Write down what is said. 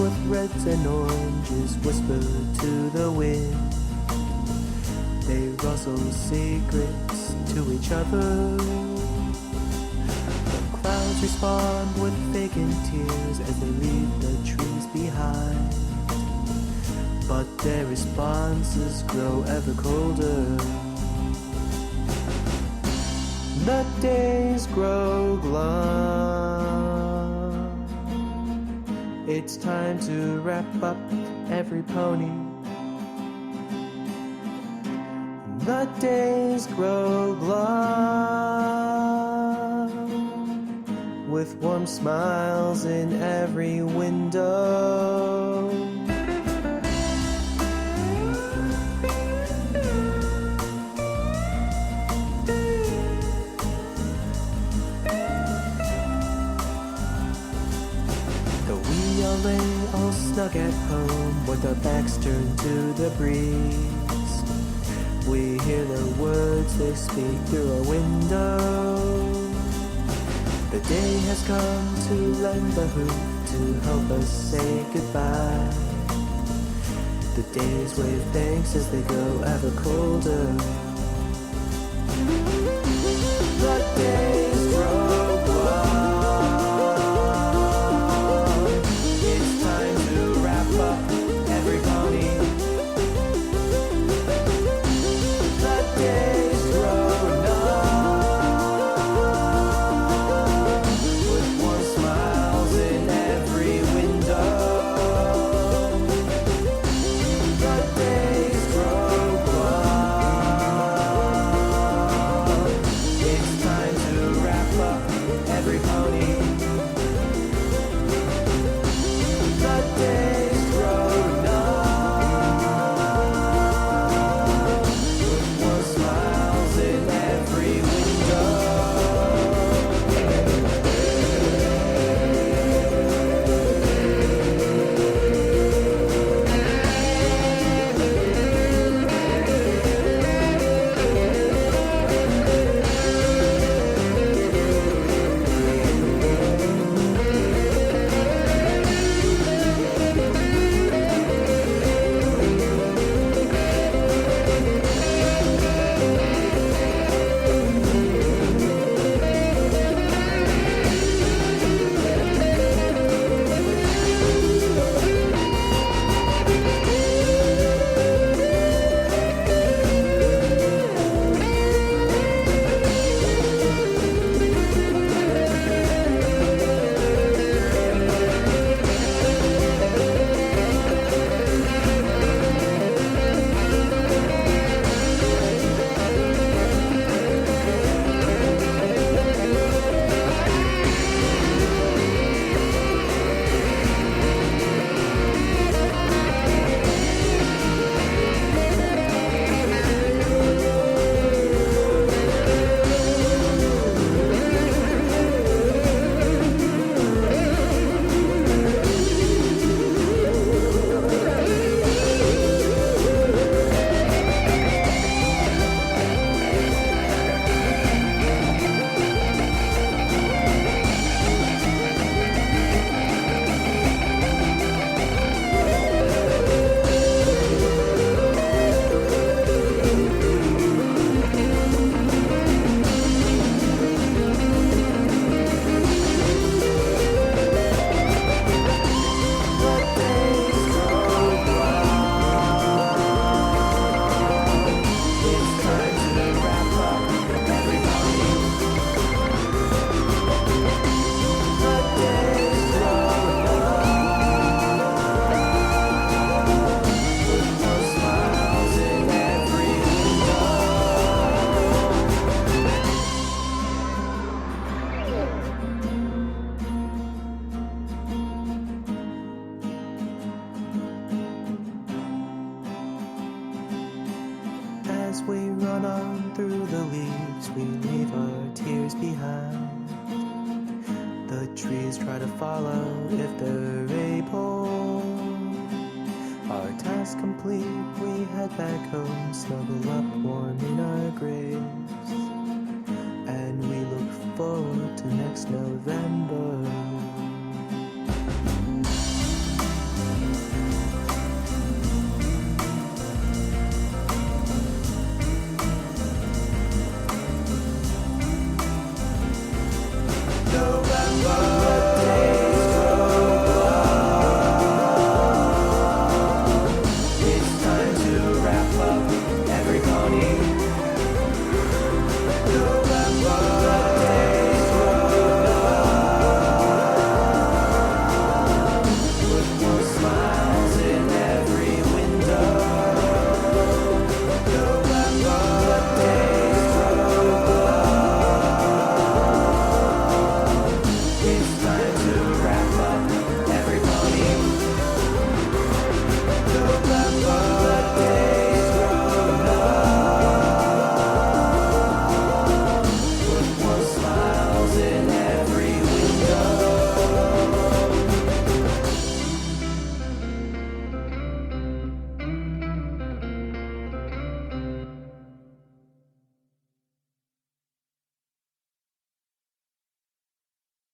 with reds and oranges whisper to the wind. They rustle secrets to each other. The clouds respond with vacant tears as they leave the trees behind. But their responses grow ever colder. The days grow glum. It's time to wrap up every pony. The days grow glum, with warm smiles in every window. Lay all snug at home with our backs turned to the breeze. We hear the words they speak through our window. The day has come to lend a hoof to help us say goodbye. The days wave thanks as they grow ever colder. The days grow glum. As we run on through the leaves, we leave our tears behind. The trees try to follow if they're able. Our task complete, we head back home, snuggle up warm in our graves, and we look forward to next November.